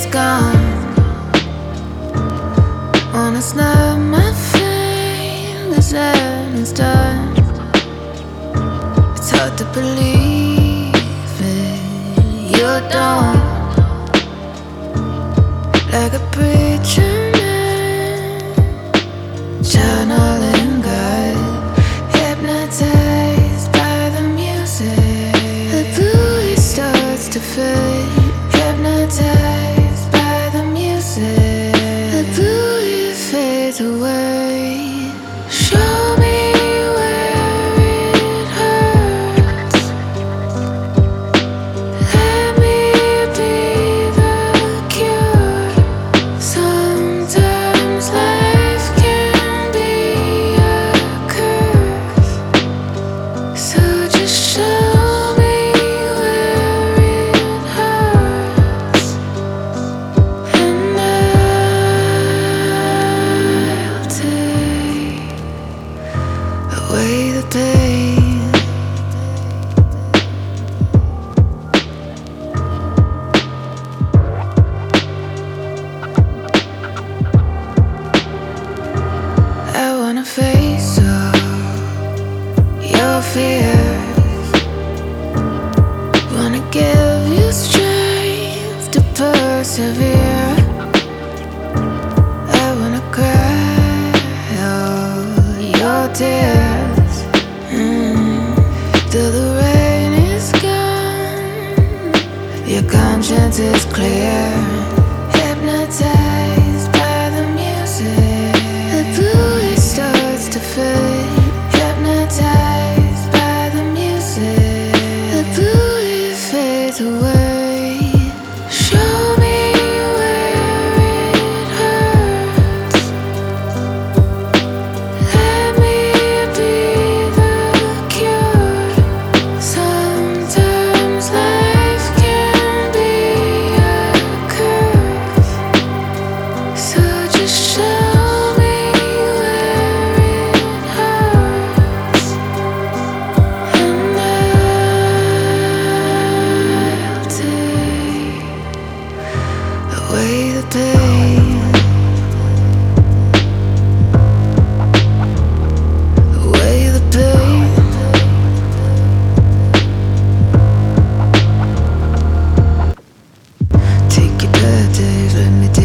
gone. Wanna snap my fingers and it's done. It's hard to believe it. You don't. Like a preacher man, channeling God, hypnotized by the music. The blue starts to fade, hypnotized by the music. The blue fades away. Show me where it hurts. Let me be the cure. Sometimes life can be a curse. So just show me where it hurts, and I'll take away the pain. I wanna face all your fears. Wanna give you strength to persevere. I wanna cry all your tears till the rain is gone. Your conscience is clear, hypnotized by the music. The blue starts to fade, hypnotized by the music. The blue fades away. Show me where it hurts. Let me be the cure. Sometimes life can be a curse. So just show me where it hurts, and I'll take away the pain, away the pain. Take your bad days, let me